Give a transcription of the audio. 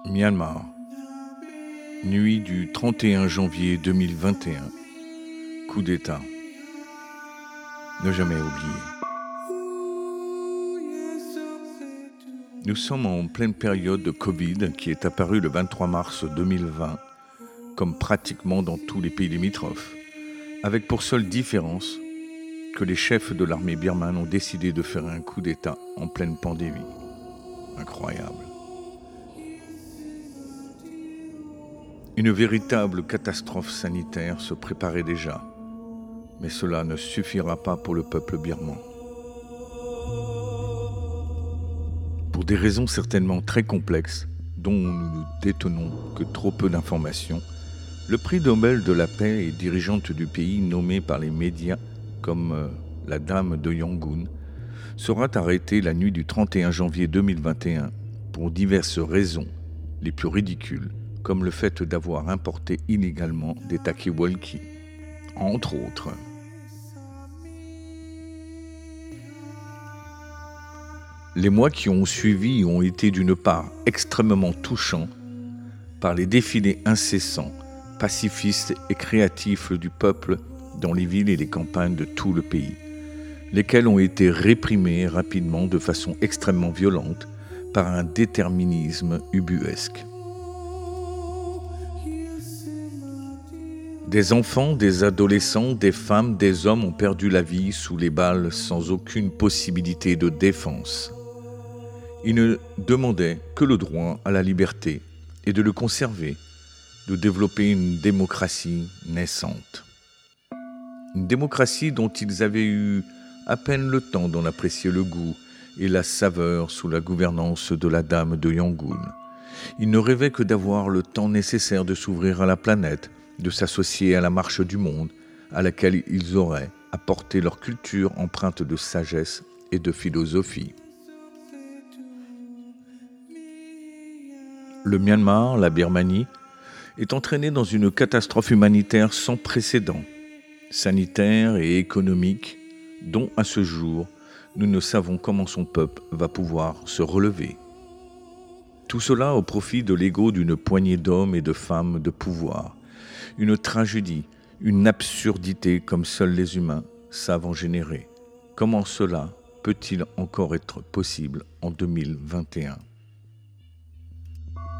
Myanmar, nuit du 31 janvier 2021, coup d'État, ne jamais oublier. Nous sommes en pleine période de Covid qui est apparue le 23 mars 2020, comme pratiquement dans tous les pays limitrophes, avec pour seule différence que les chefs de l'armée birmane ont décidé de faire un coup d'État en pleine pandémie. Incroyable. Une véritable catastrophe sanitaire se préparait déjà, mais cela ne suffira pas pour le peuple birman. Pour des raisons certainement très complexes, dont nous ne détenons que trop peu d'informations, le prix Nobel de la paix et dirigeante du pays nommée par les médias comme la dame de Yangon sera arrêtée la nuit du 31 janvier 2021 pour diverses raisons, les plus ridicules, comme le fait d'avoir importé illégalement des talkie-walkies, entre autres. Les mois qui ont suivi ont été d'une part extrêmement touchants par les défilés incessants, pacifistes et créatifs du peuple dans les villes et les campagnes de tout le pays, lesquels ont été réprimés rapidement de façon extrêmement violente par un déterminisme ubuesque. Des enfants, des adolescents, des femmes, des hommes ont perdu la vie sous les balles sans aucune possibilité de défense. Ils ne demandaient que le droit à la liberté et de le conserver, de développer une démocratie naissante. Une démocratie dont ils avaient eu à peine le temps d'en apprécier le goût et la saveur sous la gouvernance de la dame de Yangon. Ils ne rêvaient que d'avoir le temps nécessaire de s'ouvrir à la planète, de s'associer à la marche du monde, à laquelle ils auraient apporté leur culture empreinte de sagesse et de philosophie. Le Myanmar, la Birmanie, est entraîné dans une catastrophe humanitaire sans précédent, sanitaire et économique, dont à ce jour, nous ne savons comment son peuple va pouvoir se relever. Tout cela au profit de l'ego d'une poignée d'hommes et de femmes de pouvoir. Une tragédie, une absurdité comme seuls les humains savent en générer. Comment cela peut-il encore être possible en 2021 ?